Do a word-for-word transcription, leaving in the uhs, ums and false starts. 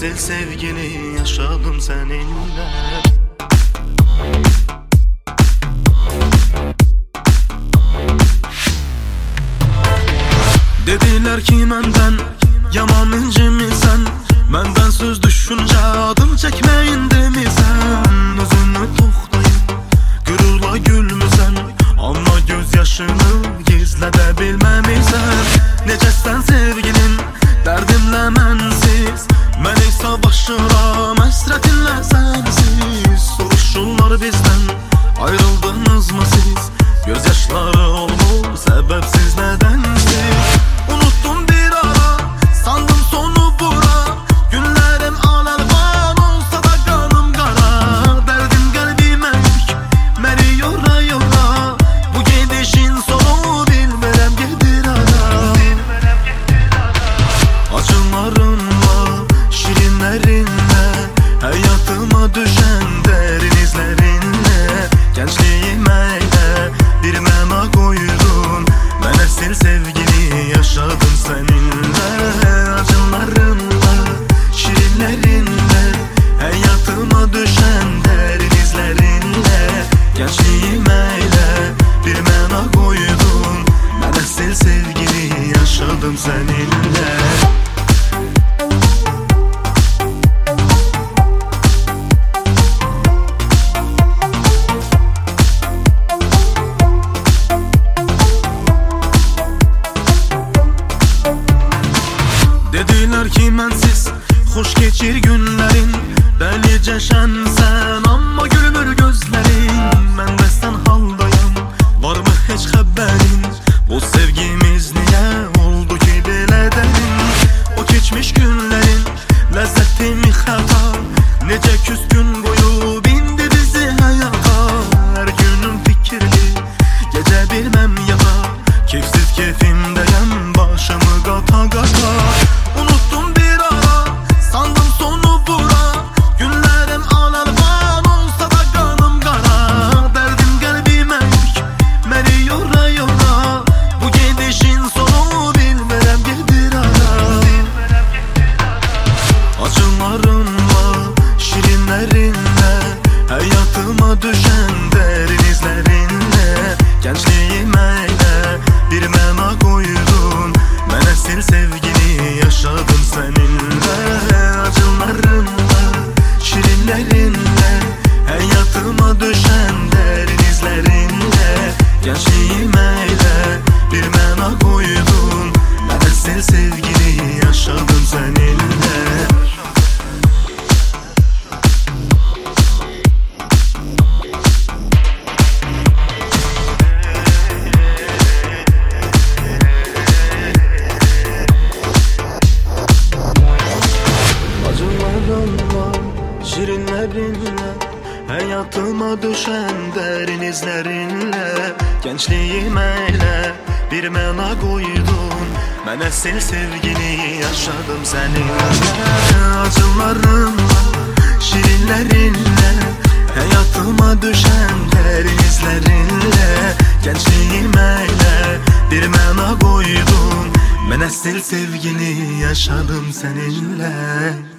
sil sevgili yaşadım seninle. Dediler ki menden yaman incimisən, məndən söz düşünce adım çekmeyin demisən. Özünü toxtayıb qürurla gülmüsən, amma göz yaşını gizlədə bilməmisən. Necəsən sevgilim, dərdimlə mənsiz, mən isə başıram həsrətinlə sənsiz. Soruşurlar bizdən, ayrıldınızmı siz? Göz yaşları olmur səbəbsiz nədənsiz? Unuttum bir ara, sandım sonu bura. Günlerim alarvan olsa da kanım kara. Derdim kalbime yük, məni yora yora. Bu gidişin sonu bilmirəm gedir ara. Acılarınla, şirinlerinle, hayatıma düşen derin izlerinle, gençliğim eyle bir məna koydun. Mənə sil sevgili yaşadım seninle. Acılarınla, şirinlerinle, hayatıma düşen derin izlerinle, gençliğim eyle bir məna koydun. Mənə sil sevgili yaşadım seninle. Dediler ki mənsiz hoş geçir günlerin, dəlicə şənsən amma gülmür gözlerin. Mən də sən haldayım, var mı heç xəbərin? Bu sevgimiz niye oldu ki belə dərin? O keçmiş günlerin ləzzəti mi xəta? Necə küskün qoyub indi bizi həyata? Hər günüm fikirli, gecə bilməm yata. Keyfsiz keyfimdəyəm, başımı qata qata. Unuttum bir ara, sandım sonu bura. Günlerim alarvan olsa da kanım kara. Derdim kalbime yük, məni yora yora. Bu gidişin sonu bilmirəm gedir ara. Acılarınla, şirinlerinle, hayatıma düşen derin izlerinle, gençliğim eyle bir məna koydun. Mənə sil sevgili yaşadım seninle. Acılarınla, şirinlerinle, hayatıma düşen derin izlerinle, gençliğim eyle bir məna koydun. Mənə sil sevgili yaşadım seninle. Şirinlerinle, hayatıma düşen derin izlerinle, gençliğim eyle bir məna koydun. Mənə sil sevgili yaşadım seninle. Acılarınla, şirinlerinle, hayatıma düşen derin izlerinle, gençliğim eyle bir məna koydun. Mənə sil sevgili yaşadım seninle.